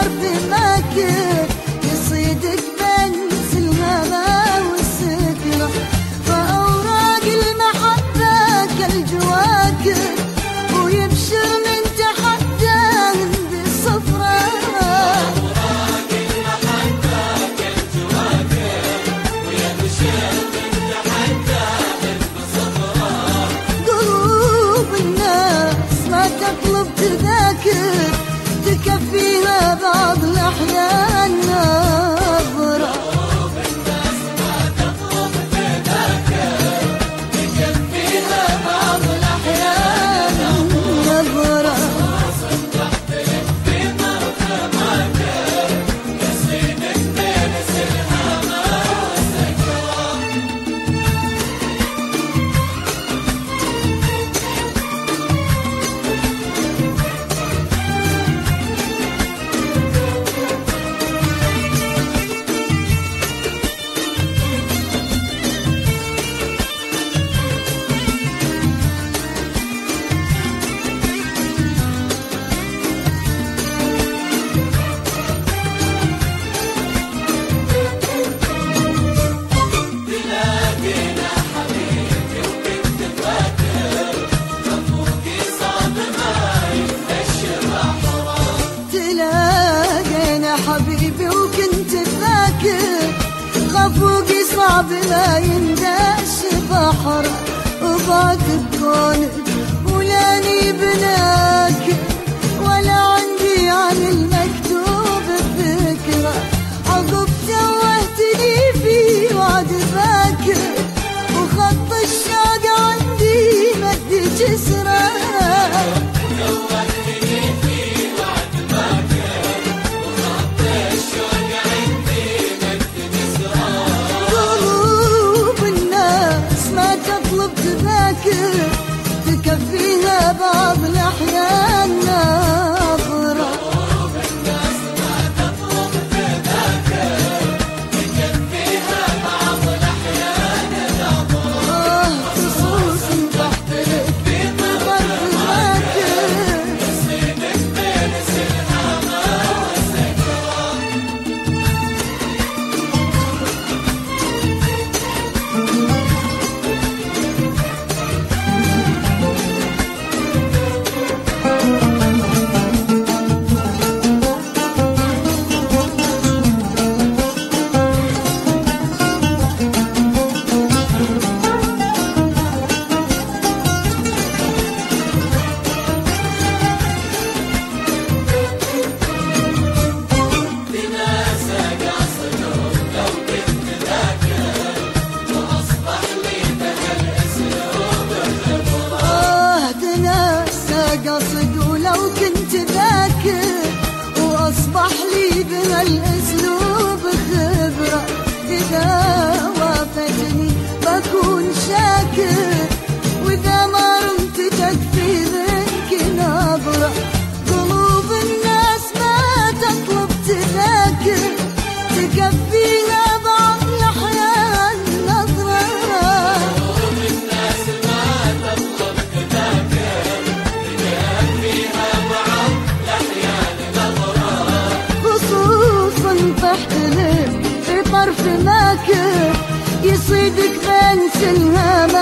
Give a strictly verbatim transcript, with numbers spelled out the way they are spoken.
طرف ماكر يصيدك بنس الهوى والسكرة، فأوراق المحبة كالجواكر ويبشر من تحداه بالصفرة. أوراق المحبة كالجواكر ويبشر من تحداه بالصفرة. قلوب الناس ما تطلب تذاكر تكفيها بعض الأحيان نظرة. قلوب الناس ما تطلب تذاكر تكفيها بعض الأحيان نظرة. تحترق في طرف ماكر يصيدك بنس الهوى والسكرة. تلاقينا حبيبي وكنت فاكر خفوقي صعب ما ينتشر أحرار. تلاقينا حبيبي وكنت فاكر خفوقي صعب لا ينداش بحر، وضاق بكونك ولاني بناك ولا عندي عن المكتوب الذكرى. عقب توهتني في وعد باكر وخط الشوق عندي مد جسره. توهتني في وعد باكر وخط الشوق عندي مد جسره. قلوب الناس ما تطلب تذاكر تكفيها بعض الأحيان نظرة. قلوب الناس ما تطلب تذاكر تكفيها بعض الأحيان نظرة. آه خصوص تحترق في طرف طرف ماكر يصيدك بنس الهوى والسكرة. تناسى قصدك لو كنت ذاكر وأصبح لي بهالأسلوب خبرة. آه تناسى قصد ولو كنت ذاكر وأصبح لي بهالأسلوب خبرة. إذا وافقتني بكون شاكر وإذا ما رمت تكفي منك نظرة. قلوب الناس ما تطلب تذاكر تكفيها بعض الأحيان نظرة. قلوب الناس ما تطلب تذاكر تكفيها بعض الأحيان نظرة. خصوصا تحتلم في طرف ماكر يصيدك بنس الهم